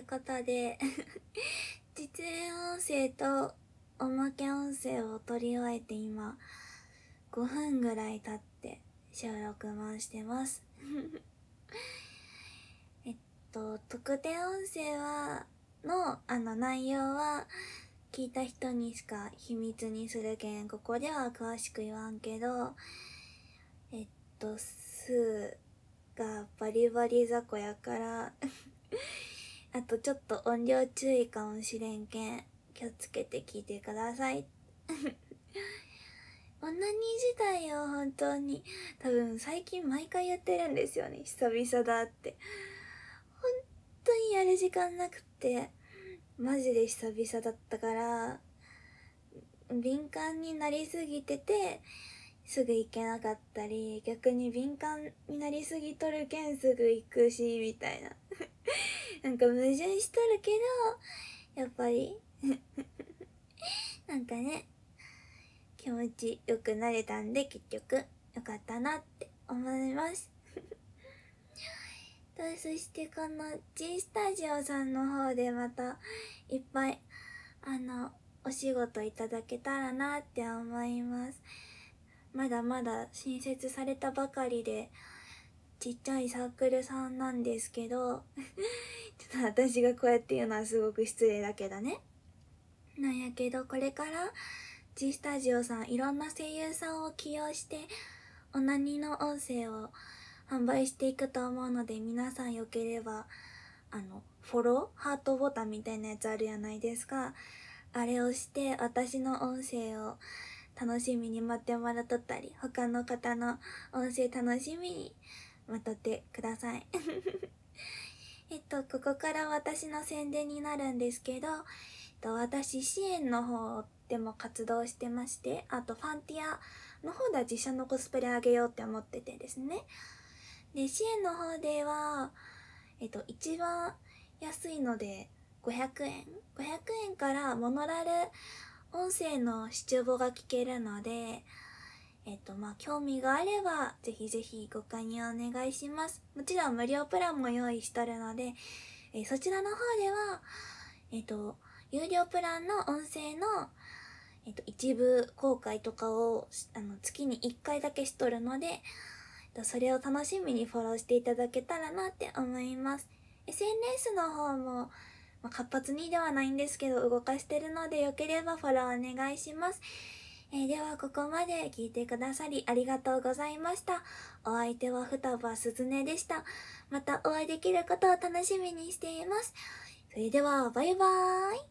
ことで実演音声とおまけ音声を取り終えて今5分ぐらい経って収録回してます特典音声の内容は聞いた人にしか秘密にするけんここでは詳しく言わんけど、スーがバリバリ雑魚やからあとちょっと音量注意かもしれんけん気をつけて聞いてくださいオナニー自体よ、本当に多分最近毎回言ってるんですよね。久々だって本当にやる時間なくて、マジで久々だったから敏感になりすぎててすぐ行けなかったり、逆に敏感になりすぎとるけんすぐ行くしみたいななんか矛盾しとるけどやっぱりなんかね、気持ちよくなれたんで結局よかったなって思いますそしてこの G スタジオさんの方でまたいっぱいお仕事いただけたらなって思います。まだまだ新設されたばかりでちっちゃいサークルさんなんですけどちょっと私がこうやって言うのはすごく失礼だけどね。なんやけどこれから G スタジオさんいろんな声優さんを起用してオナニーの音声を販売していくと思うので、皆さんよければフォローハートボタンみたいなやつあるやないですか。あれをして私の音声を楽しみに待ってもらっとったり、他の方の音声楽しみに待っとってくださいここから私の宣伝になるんですけど、私支援の方でも活動してまして、あとファンティアの方では実写のコスプレあげようって思っててですね。で、支援の方では一番安いので500円からモノラル音声の視聴が聞けるので、興味があればぜひぜひご加入お願いします。もちろん無料プランも用意しとるので、そちらの方では有料プランの音声の一部公開とかを月に1回だけしとるので、それを楽しみにフォローしていただけたらなって思います。SNS の方も、活発にではないんですけど動かしてるのでよければフォローお願いします。ではここまで聞いてくださりありがとうございました。お相手は双葉すずねでした。またお会いできることを楽しみにしています。それではバイバーイ。